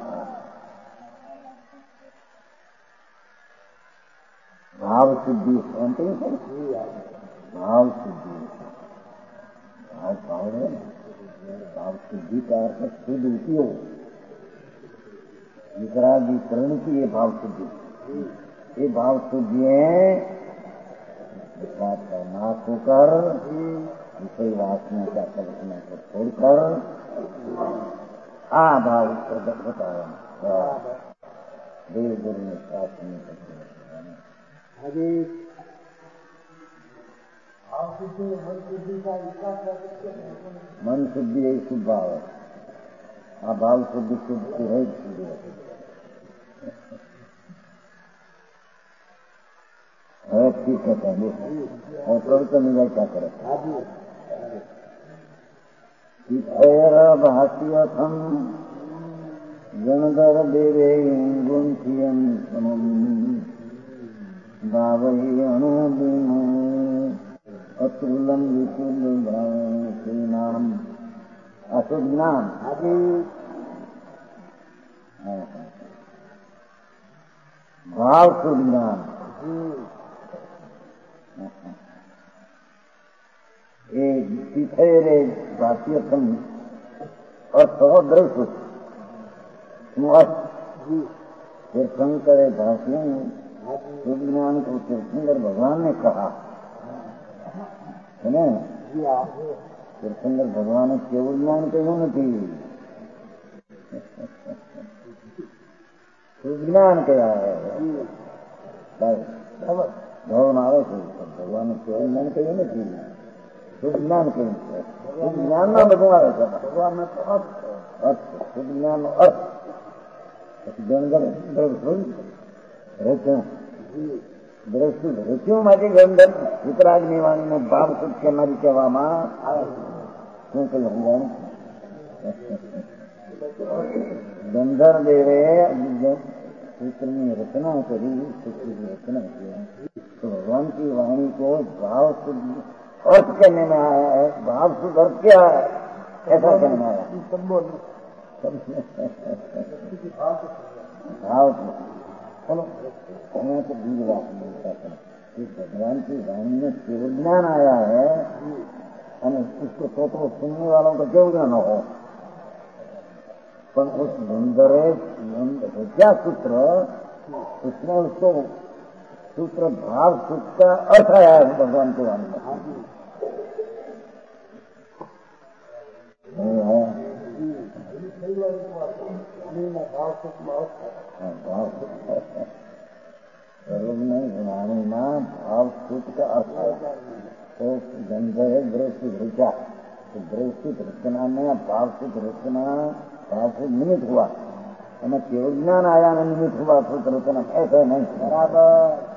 भाव शुद्धि शांति भाव शुद्धि, भाव भाव है ना, भाव शुद्धि का अर्थ शुद्ध उपयोग, वितरागीकरण की ये भाव शुद्धि, ये भाव शुद्धि है विषाद का नाश होकर विषय वासना का कल्पना को छोड़कर आ भाव प्रकट होता है। देव गुरु ने शास्त्र में अभी भाव शुद्धि मन शुद्धि का विकास कर सकते हैं। मन शुद्धि यही शुद्ध भाव है। अभाव शुद्धि शुद्ध की है शुद्धि है ठीक कहते हैं और प्रवचन में क्या करे भाष्यथम गणधर देवे गुंथियम भावई अणुबिन अतुलम विशुद्ध श्रीनाम अशुद्ध नाम अभी भाव शुद्ध नाम ये भाष्यथम अर्थ दृश्य तीर्थंकर भाष्य में शुद्ध ज्ञान को तीर्थंकर भगवान ने कहा है ना। तीर्थंकर भगवान ने केवल ज्ञान कहो नहीं, शुद्ध ज्ञान कहा है। भगवान आवे भगवान ने केवल ज्ञान कहो नहीं, शुद्ध ज्ञान कहें। शुद्ध ज्ञान में भगवान भगवान में तो अर्थ, शुद्ध ज्ञान अर्थ રચ્યું માંથી ગંધર વિતરાગની વાણીને ભાવ સુખ્ય મારી કહેવામાં આવે. શું કહ્યું ભગવાન? ગંધર દેવે सूत्रनी रचना करी, सूत्र की रचना किया तो भगवान की वाणी को भाव शुद्ध अर्थ करने में आया है। भाव शुद्ध अर्थ क्या है ऐसा कहने में आया भाव चलो हमें तो बीज बात मिलता है कि भगवान की वाणी में केवल ज्ञान आया है और उसको तो, तो सुनने वालों का क्यों ज्ञान हो, पर उस मंदरे क्या सूत्र उसमें उसको सूत्र भाव सूत्र का अर्थ आया है भगवान के वाणी में। वाणी में भाव सूत्र का अर्थ आया तो गंधर दृष्टि रचा तो दृष्टि रचना में भाव सूत्र रचना भाव से निमित्त हुआ हमें केवल ज्ञान आया में निमित्त हुआ सूत्र रचना ऐसा नहीं बराबर।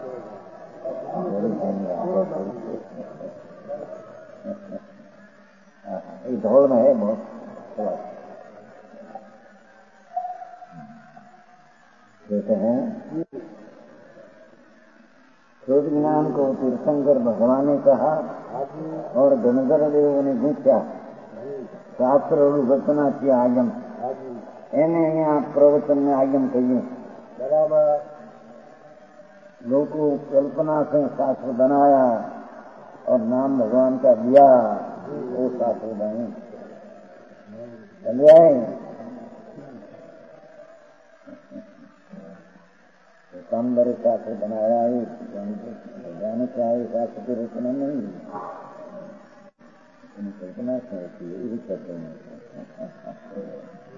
धौल में है बहुत कहते हैं शुद्ध ज्ञान को तीर्थंकर भगवान ने कहा और गणधर देव ने पूछा शास्त्र रचना की आगम એને અહીંયા प्रवचन में आगम कहिए बराबर। लोगों कल्पना से शास्त्र बनाया और नाम भगवान का दिया वो शास्त्र बने चलिए कामदारी शास्त्र बनाया है भगवान का है शास्त्र की रचना नहीं कल्पना से होती है यही करते हैं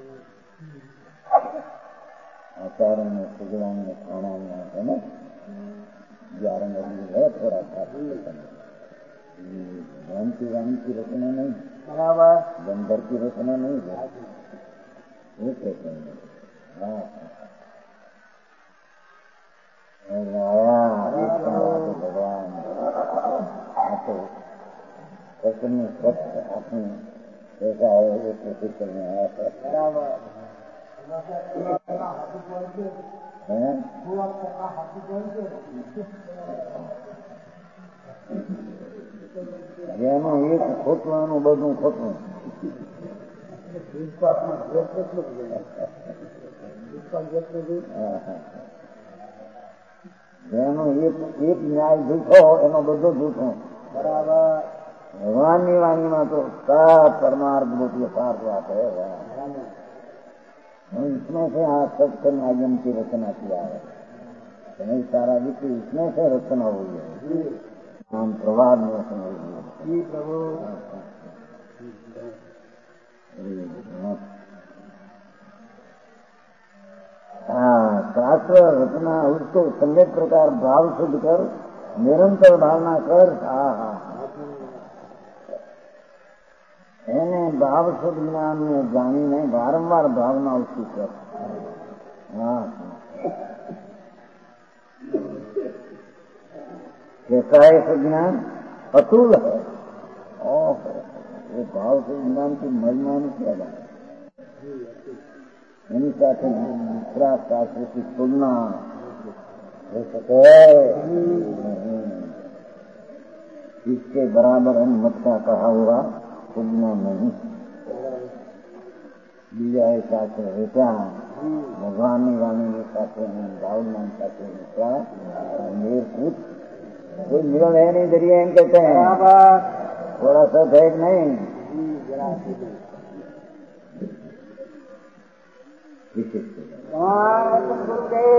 आचार में सुगुण में खाना में है ना ग्यारह है थोड़ा सा भगवान की वाणी की रचना नहीं बराबर, गंधर की रचना नहीं है वो कहते हैं। हाँ भगवान तो रचने स्वच्छ अपनी कैसा है वो कोशिश करने आया था बराबर। જેનું એક ખોટું એનું બધું ખોટું જેનું એક એક ન્યાય જૂઠો એનો બધો જૂઠો बराबर भगवान की वाणी में तो सब परमार्थ बहुत यथार्थ बात है। इसमें से आज सबसे माध्यम की रचना किया है, नहीं सारा विश्व इसमें से रचना हुई है। हम प्रभाव में रचना हुई है जी प्रभु। हाँ, शास्त्र रचना उसको सम्यक प्रकार भाव शुद्ध कर निरंतर भावना कर। हाँ हाँ એને ભાવ શુદ્ધ જ્ઞાન ને જાણીને વારંવાર ભાવના ઉઠી કર। हाँ कैसा है ऐसा ज्ञान? अतुल है। ओह वो भाव शुद्ध ज्ञान की महिमा में क्या बात है? इन्हीं साथ दूसरा शास्त्र की तुलना हो सके इसके बराबर अनुमत का कहा हुआ तुलना नहीं। બીજા એ સાથે રહેતા ભગવાનની વાણીની સાથે ભાવના સાથે રહેતા નિર્भूत कोई मिलन है नहीं, दरिया एम कहते हैं। थोड़ा सा है कि नहीं? विशेष